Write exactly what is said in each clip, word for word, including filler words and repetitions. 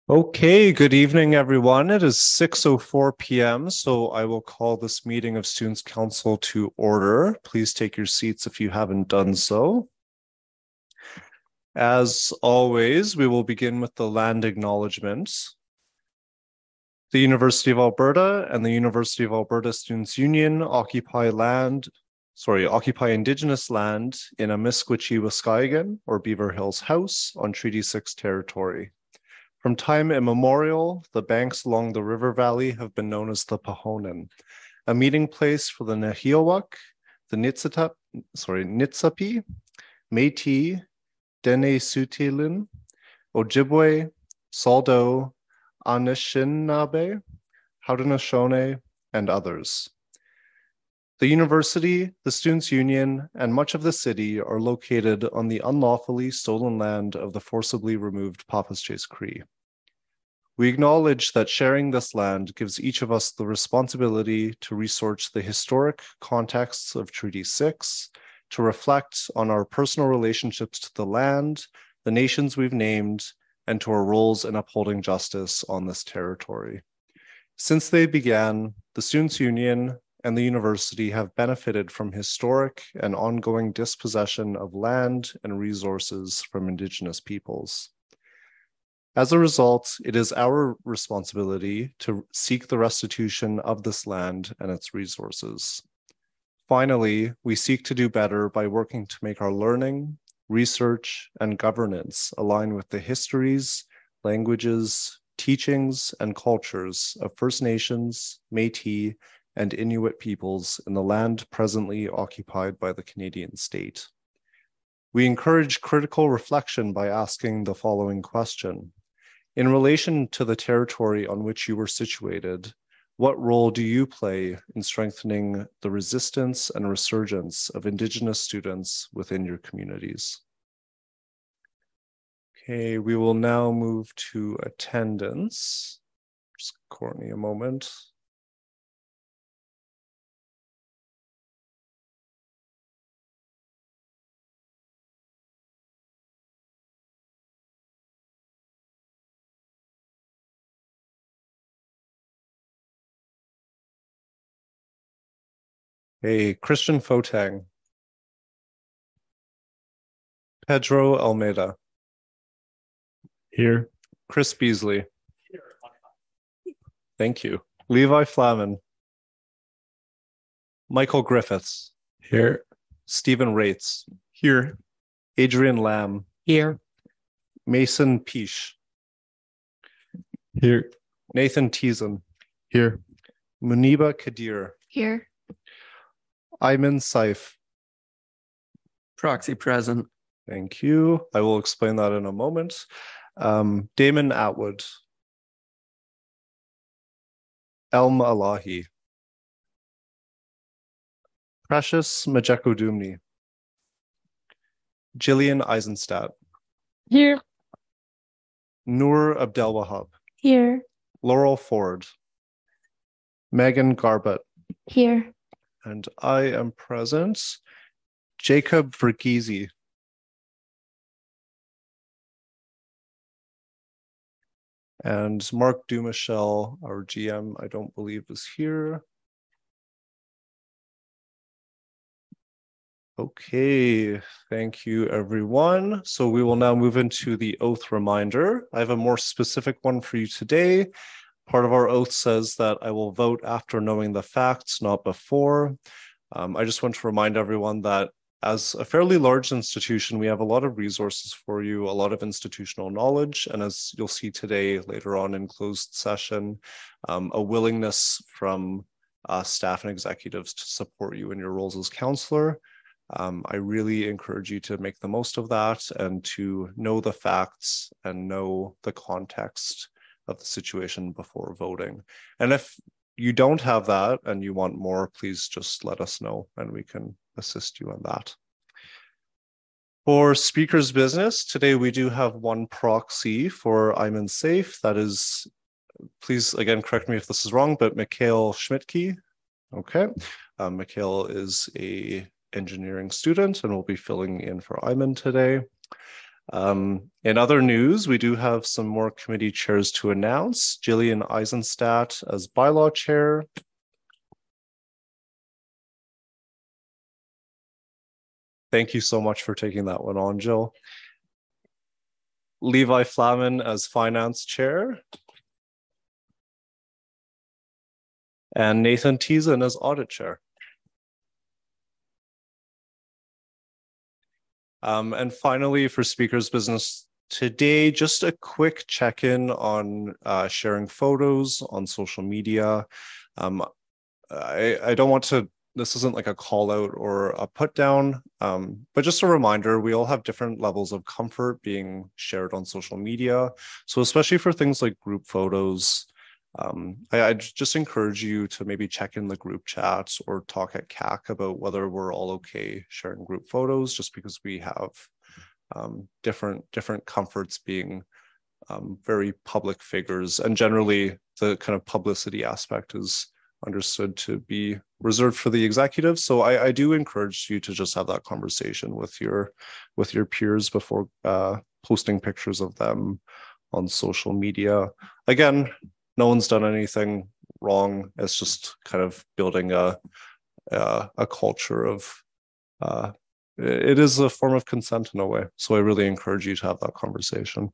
Okay, good evening, everyone. It is six oh four p m, so I will call this meeting of Students' Council to order. Please take your seats if you haven't done so. As always, we will begin with the land acknowledgements. The University of Alberta and the University of Alberta Students' Union occupy land, sorry, occupy Indigenous land in Amiskwichi-Waskahigan, or Beaver Hills House, on Treaty six territory. From time immemorial, the banks along the river valley have been known as the Pahonen, a meeting place for the Nahiawak, the Nitsitap, sorry, Nitsapi, Métis, Dene Sutilin, Ojibwe, Saldo, Anishinaabe, Haudenosaunee, and others. The university, the Students' Union, and much of the city are located on the unlawfully stolen land of the forcibly removed Papas-Chase Cree. We acknowledge that sharing this land gives each of us the responsibility to research the historic contexts of Treaty six, to reflect on our personal relationships to the land, the nations we've named, and to our roles in upholding justice on this territory. Since they began, the Students' Union and the university have benefited from historic and ongoing dispossession of land and resources from Indigenous peoples. As a result, it is our responsibility to seek the restitution of this land and its resources. Finally, we seek to do better by working to make our learning, research, and governance align with the histories, languages, teachings, and cultures of First Nations, Métis, and Inuit peoples in the land presently occupied by the Canadian state. We encourage critical reflection by asking the following question. In relation to the territory on which you were situated, what role do you play in strengthening the resistance and resurgence of Indigenous students within your communities? Okay, we will now move to attendance. Just Courtney a moment. Hey, Christian Fotang. Pedro Almeida. Here. Chris Beasley. Here. Thank you. Levi Flaman. Michael Griffiths. Here. Stephen Rates. Here. Adrian Lamb. Here. Mason Peash. Here. Nathan Teason. Here. Muniba Kadir. Here. Ayman Saif. Proxy present. Thank you. I will explain that in a moment. Um, Damon Atwood. Elm Alahi. Precious Majekodumni. Jillian Eisenstadt. Here. Noor Abdelwahab. Here. Laurel Ford. Megan Garbett. Here. And I am present. Jacob Verghese. And Mark Dumichel, our G M, I don't believe is here. Okay, thank you, everyone. So we will now move into the oath reminder. I have a more specific one for you today. Part of our oath says that I will vote after knowing the facts, not before. Um, I just want to remind everyone that as a fairly large institution, we have a lot of resources for you, a lot of institutional knowledge, and as you'll see today later on in closed session, um, a willingness from uh, staff and executives to support you in your roles as counselor. Um, I really encourage you to make the most of that and to know the facts and know the context of the situation before voting. And if you don't have that and you want more, please just let us know and we can assist you in that. For speaker's business, today we do have one proxy for Ayman Saif. That is, please again correct me if this is wrong, but Mikhail Schmidtke. Okay, um, Mikhail is a engineering student and will be filling in for Ayman today. Um, in other news, we do have some more committee chairs to announce. Jillian Eisenstadt as bylaw chair. Thank you so much for taking that one on, Jill. Levi Flamen as finance chair. And Nathan Teason as audit chair. Um, and finally, for speakers business today, just a quick check-in on uh, sharing photos on social media. Um, I, I don't want to, this isn't like a call out or a put down, um, but just a reminder, we all have different levels of comfort being shared on social media. So especially for things like group photos, Um, I, I just encourage you to maybe check in the group chats or talk at C A C about whether we're all okay sharing group photos, just because we have um, different different comforts being um, very public figures, and generally the kind of publicity aspect is understood to be reserved for the executive. So I, I do encourage you to just have that conversation with your with your peers before uh, posting pictures of them on social media. Again, no one's done anything wrong. It's just kind of building a a, a culture of uh, it is a form of consent in a way. So I really encourage you to have that conversation.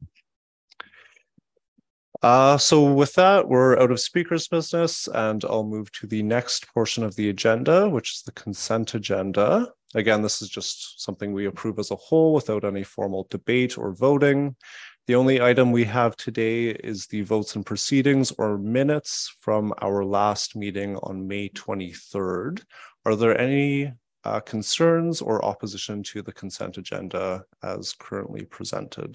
Uh, so with that, we're out of speakers business, and I'll move to the next portion of the agenda, which is the consent agenda. Again, this is just something we approve as a whole without any formal debate or voting. The only item we have today is the votes and proceedings or minutes from our last meeting on May twenty-third. Are there any uh, concerns or opposition to the consent agenda as currently presented?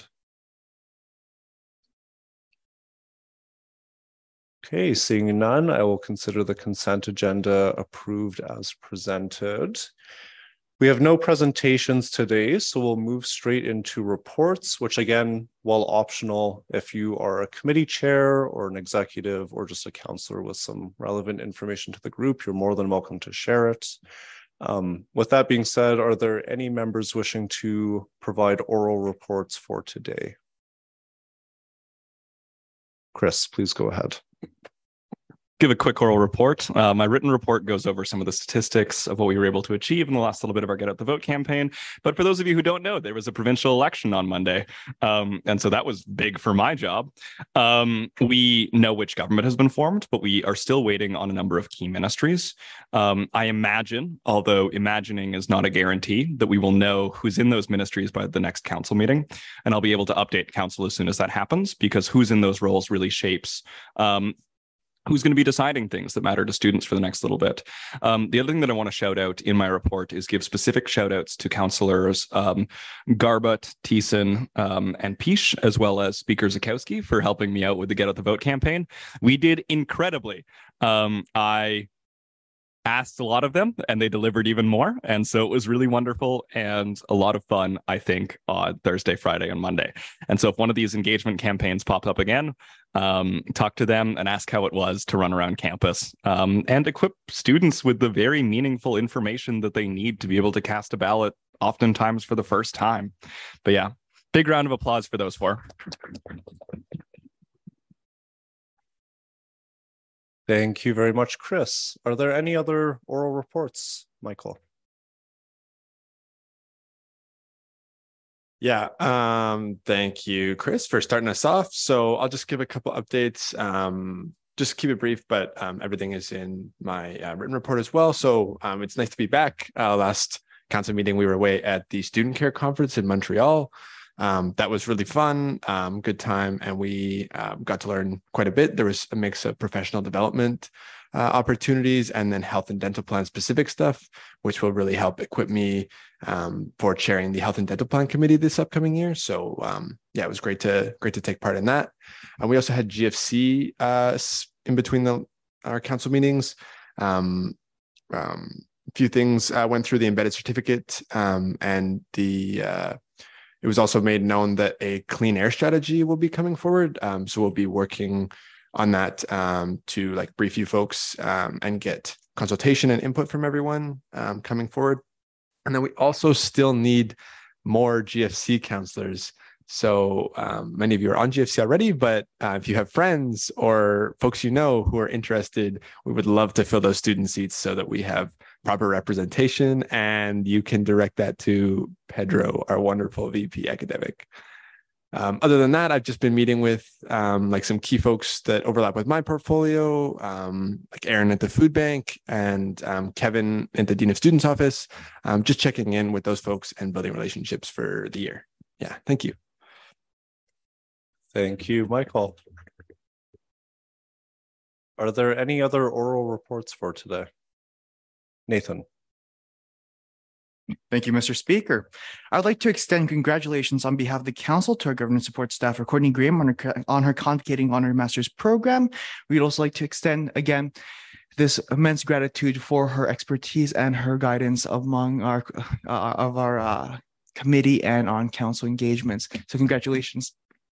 Okay, seeing none, I will consider the consent agenda approved as presented. We have no presentations today, so we'll move straight into reports, which again, while optional, if you are a committee chair or an executive or just a counselor with some relevant information to the group, you're more than welcome to share it. Um, with that being said, are there any members wishing to provide oral reports for today? Chris, please go ahead. Give a quick oral report. Uh, my written report goes over some of the statistics of what we were able to achieve in the last little bit of our Get Out the Vote campaign. But for those of you who don't know, there was a provincial election on Monday. Um, and so that was big for my job. Um, we know which government has been formed, but we are still waiting on a number of key ministries. Um, I imagine, although imagining is not a guarantee, that we will know who's in those ministries by the next council meeting. And I'll be able to update council as soon as that happens, because who's in those roles really shapes um, who's going to be deciding things that matter to students for the next little bit. Um, the other thing that I want to shout out in my report is give specific shout outs to councillors um, Garbutt, Thiessen, um, and Piche, as well as Speaker Zukowski for helping me out with the Get Out the Vote campaign. We did incredibly. Um, I asked a lot of them and they delivered even more. And so it was really wonderful and a lot of fun, I think, on Thursday, Friday, and Monday. And so if one of these engagement campaigns popped up again, um, talk to them and ask how it was to run around campus um, and equip students with the very meaningful information that they need to be able to cast a ballot, oftentimes for the first time. But yeah, big round of applause for those four. Thank you very much, Chris. Are there any other oral reports, Michael? Yeah, um, thank you, Chris, for starting us off. So I'll just give a couple updates. Um, just keep it brief, but um, everything is in my uh, written report as well. So um, it's nice to be back. Uh, last council meeting, we were away at the Student Care Conference in Montreal. Um, that was really fun, um, good time, and we uh, got to learn quite a bit. There was a mix of professional development uh, opportunities and then health and dental plan specific stuff, which will really help equip me um, for chairing the health and dental plan committee this upcoming year. So um, yeah, it was great to great to take part in that. And we also had G F C uh, in between the our council meetings. Um, um, a few things uh, went through the embedded certificate um, and the uh, it was also made known that a clean air strategy will be coming forward. Um, so we'll be working on that um, to like brief you folks um, and get consultation and input from everyone um, coming forward. And then we also still need more G F C counselors So um, many of you are on G F C already, but uh, if you have friends or folks you know who are interested, we would love to fill those student seats so that we have proper representation, and you can direct that to Pedro, our wonderful V P academic. Um, other than that, I've just been meeting with um, like some key folks that overlap with my portfolio, um, like Aaron at the food bank and um, Kevin at the Dean of Students office, um, just checking in with those folks and building relationships for the year. Yeah, thank you. Thank you, Michael. Are there any other oral reports for today? Nathan. Thank you, Mister Speaker. I'd like to extend congratulations on behalf of the Council to our governance support staff for Courtney Graham on her, on her Convocating Honor Master's program. We'd also like to extend, again, this immense gratitude for her expertise and her guidance among our, uh, of our uh, committee and on council engagements. So congratulations.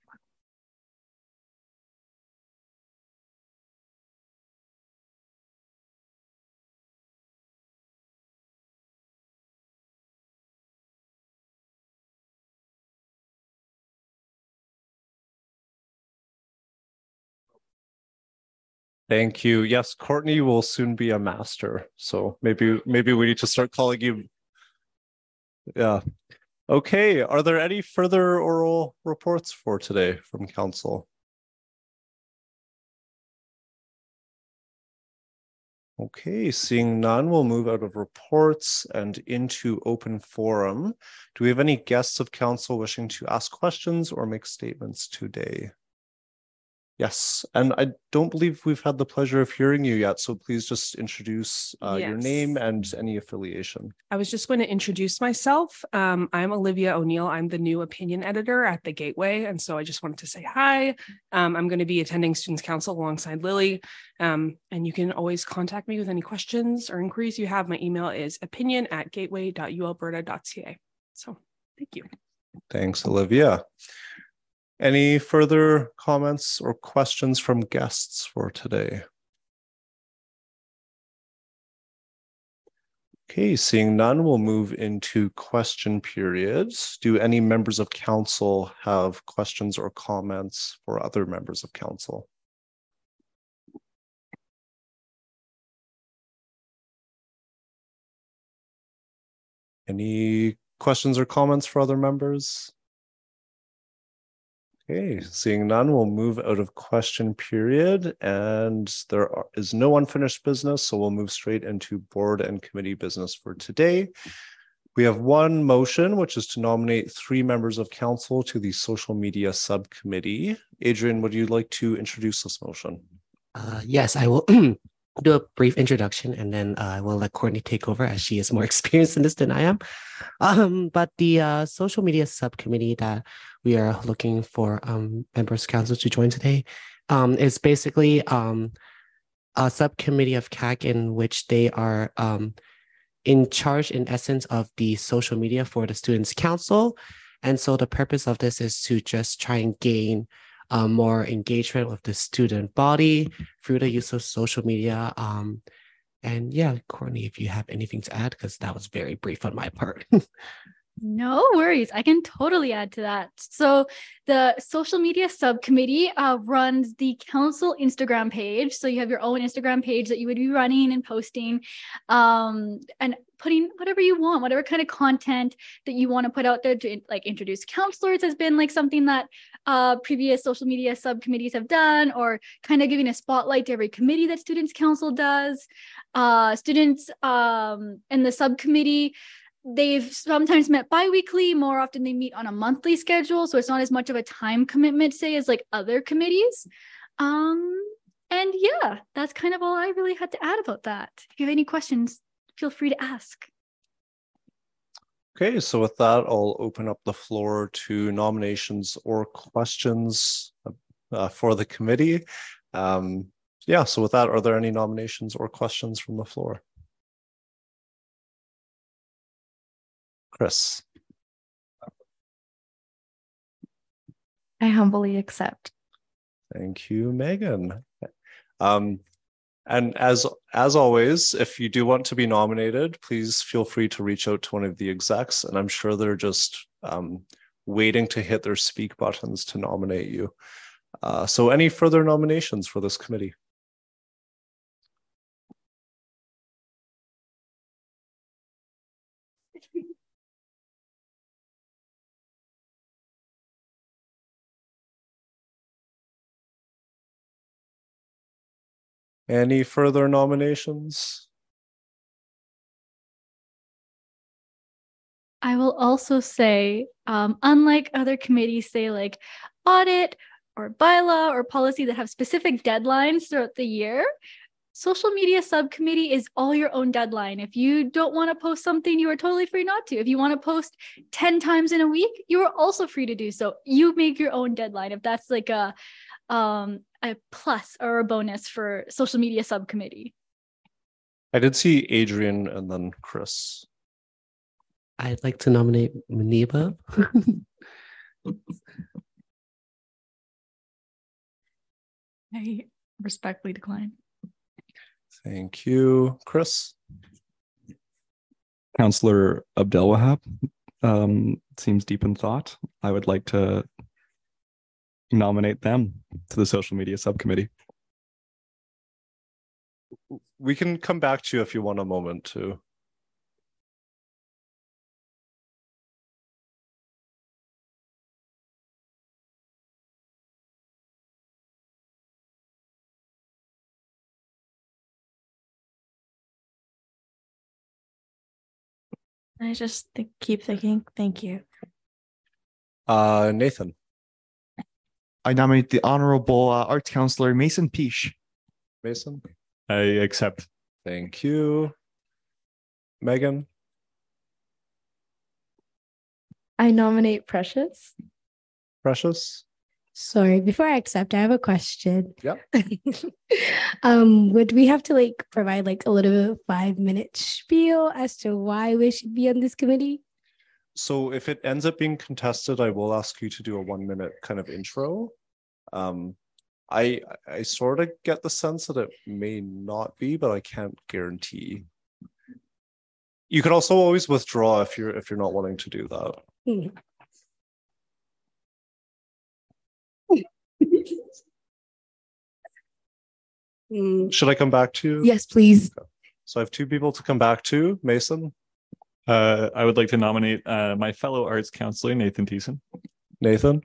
Thank you. Yes, Courtney will soon be a master. So maybe maybe we need to start calling you. Yeah. Okay. Are there any further oral reports for today from council? Okay, seeing none, we'll move out of reports and into open forum. Do we have any guests of council wishing to ask questions or make statements today? Yes, and I don't believe we've had the pleasure of hearing you yet, so please just introduce uh, yes. your name and any affiliation. I was just going to introduce myself. Um, I'm Olivia O'Neill. I'm the new opinion editor at the Gateway, and so I just wanted to say hi. Um, I'm going to be attending Students' Council alongside Lily, um, and you can always contact me with any questions or inquiries you have. My email is opinion at gateway dot u alberta dot c a. So thank you. Thanks, Olivia. Any further comments or questions from guests for today? Okay, seeing none, we'll move into question periods. Do any members of council have questions or comments for other members of council? Any questions or comments for other members? Okay, seeing none, we'll move out of question period, and there are, is no unfinished business, so we'll move straight into board and committee business for today. We have one motion, which is to nominate three members of council to the social media subcommittee. Adrian, would you like to introduce this motion? Uh, yes, I will do a brief introduction, and then uh, I will let Courtney take over as she is more experienced in this than I am. Um, but the uh, social media subcommittee that we are looking for um, members of council to join today um, is basically um, a subcommittee of C A C in which they are um, in charge, in essence, of the social media for the Students' Council. And so the purpose of this is to just try and gain Uh, more engagement with the student body through the use of social media. Um, and yeah, Courtney, if you have anything to add, because that was very brief on my part. No worries. I can totally add to that. So the social media subcommittee uh, runs the council Instagram page. So you have your own Instagram page that you would be running and posting um, and putting whatever you want, whatever kind of content that you want to put out there to like introduce counselors has been like something that uh, previous social media subcommittees have done, or kind of giving a spotlight to every committee that Students' Council does. Uh, students um, in the subcommittee, they've sometimes met bi-weekly. More often they meet on a monthly schedule, so it's not as much of a time commitment, say, as like other committees. Um, and yeah, that's kind of all I really had to add about that. If you have any questions, feel free to ask. Okay, so with that, I'll open up the floor to nominations or questions uh, for the committee. Um, yeah, so with that, are there any nominations or questions from the floor? Chris. I humbly accept. Thank you, Megan. Um, and as as always, if you do want to be nominated, please feel free to reach out to one of the execs, and I'm sure they're just um, waiting to hit their speak buttons to nominate you. Uh, so any further nominations for this committee? Any further nominations? I will also say, um, unlike other committees, say like audit or bylaw or policy that have specific deadlines throughout the year, social media subcommittee is all your own deadline. If you don't want to post something, you are totally free not to. If you want to post ten times in a week, you are also free to do so. You make your own deadline. If that's like a um, a plus or a bonus for social media subcommittee. I did see Adrian and then Chris. I'd like to nominate Muniba. I respectfully decline. Thank you, Chris. Councillor Abdelwahab um, seems deep in thought. I would like to nominate them to the social media subcommittee. We can come back to you if you want a moment to. I just think, keep thinking. Thank you. Uh, Nathan. I nominate the Honorable uh, Arts Councillor Mason Peach. Mason. I accept. Thank you. Megan. I nominate Precious. Precious. Sorry, before I accept, I have a question. Yep. um, would we have to like provide like a little five minute spiel as to why we should be on this committee? So if it ends up being contested, I will ask you to do a one minute kind of intro. Um, I I sort of get the sense that it may not be, but I can't guarantee. You could also always withdraw if you're if you're not wanting to do that. Hmm. Should I come back to you? Yes, please. Okay. So I have two people to come back to. Mason. Uh, I would like to nominate uh, my fellow arts counselor, Nathan Thiessen. Nathan.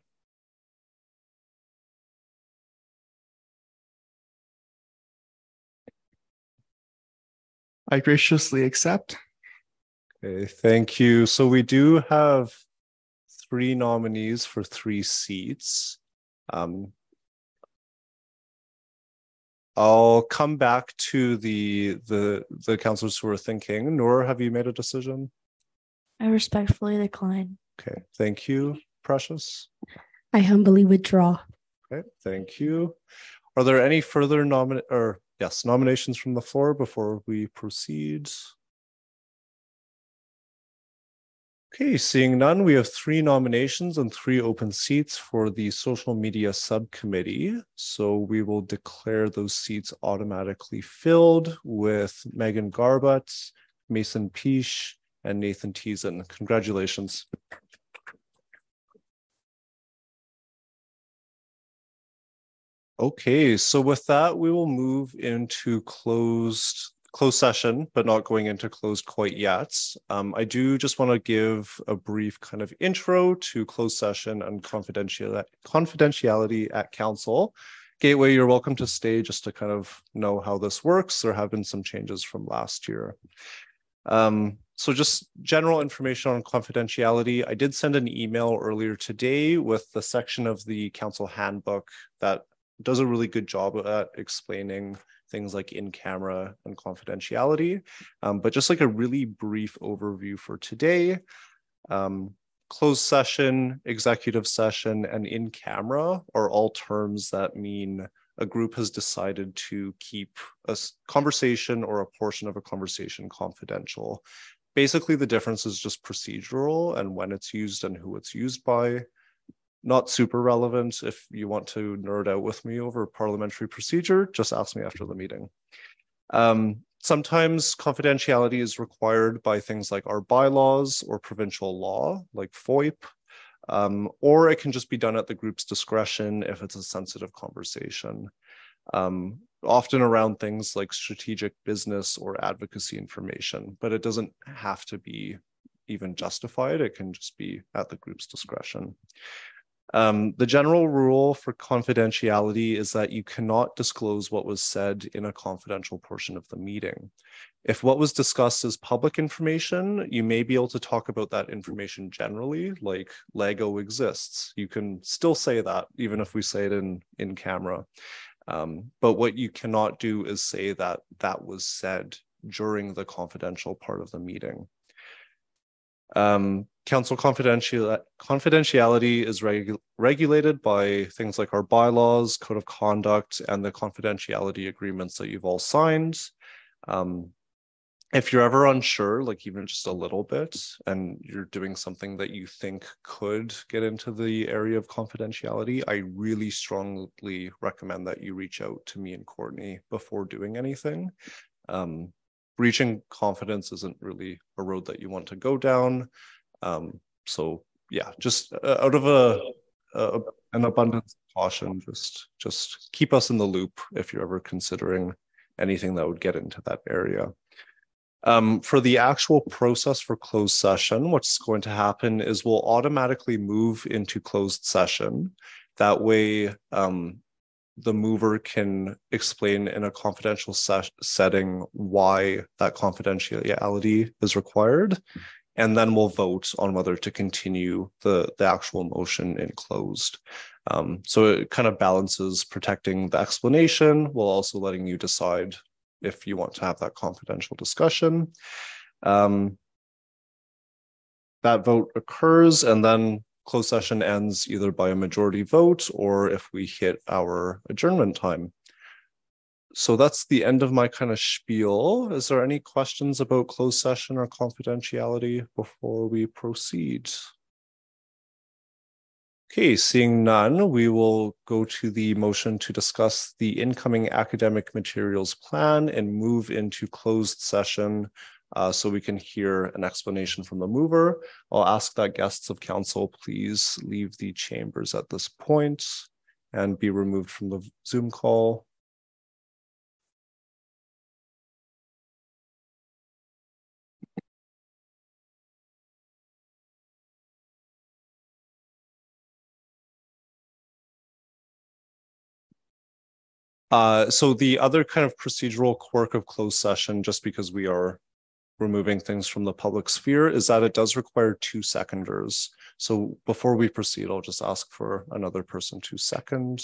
I graciously accept. Okay, thank you. So we do have three nominees for three seats. Um, I'll come back to the the the councillors who are thinking. Noor, have you made a decision? I respectfully decline. Okay, thank you, Precious. I humbly withdraw. Okay, thank you. Are there any further nomin or yes nominations from the floor before we proceed? Okay, seeing none, we have three nominations and three open seats for the social media subcommittee. So we will declare those seats automatically filled with Megan Garbutt, Mason Peach, and Nathan Thiessen. Congratulations. Okay, so with that, we will move into closed closed session, but not going into closed quite yet. Um, I do just want to give a brief kind of intro to closed session and confidential confidentiality at council. Gateway, you're welcome to stay just to kind of know how this works. There have been some changes from last year. Um, so just general information on confidentiality. I did send an email earlier today with the section of the council handbook that does a really good job at explaining things like in-camera and confidentiality. Um, but just like a really brief overview for today, um, closed session, executive session, and in-camera are all terms that mean a group has decided to keep a conversation or a portion of a conversation confidential. Basically, the difference is just procedural and when it's used and who it's used by. Not super relevant. If you want to nerd out with me over parliamentary procedure, just ask me after the meeting. Um, sometimes confidentiality is required by things like our bylaws or provincial law, like FOIP. Um, or it can just be done at the group's discretion if it's a sensitive conversation. Um, often around things like strategic business or advocacy information, but it doesn't have to be even justified. It can just be at the group's discretion. Um, the general rule for confidentiality is that you cannot disclose what was said in a confidential portion of the meeting. If what was discussed is public information, you may be able to talk about that information generally, like Lego exists. You can still say that, even if we say it in, in camera. Um, but what you cannot do is say that that was said during the confidential part of the meeting. Um, council confidential, confidentiality is regu regulated by things like our bylaws, code of conduct, and the confidentiality agreements that you've all signed. Um, if you're ever unsure, like even just a little bit, and you're doing something that you think could get into the area of confidentiality, I really strongly recommend that you reach out to me and Courtney before doing anything. Um, reaching confidence isn't really a road that you want to go down. Um, so yeah, just uh, out of a, a an abundance of caution, just just keep us in the loop if you're ever considering anything that would get into that area. Um, for the actual process for closed session, what's going to happen is we'll automatically move into closed session. That way, um, the mover can explain in a confidential set setting why that confidentiality is required. And then we'll vote on whether to continue the, the actual motion in closed. Um, so it kind of balances protecting the explanation while also letting you decide if you want to have that confidential discussion. Um, that vote occurs, and then closed session ends either by a majority vote or if we hit our adjournment time. So that's the end of my kind of spiel. Is there any questions about closed session or confidentiality before we proceed? Okay, seeing none, we will go to the motion to discuss the incoming academic materials plan and move into closed session uh, so we can hear an explanation from the mover. I'll ask that guests of council please leave the chambers at this point and be removed from the Zoom call. Uh, so the other kind of procedural quirk of closed session, just because we are removing things from the public sphere, is that it does require two seconders. So before we proceed, I'll just ask for another person to second.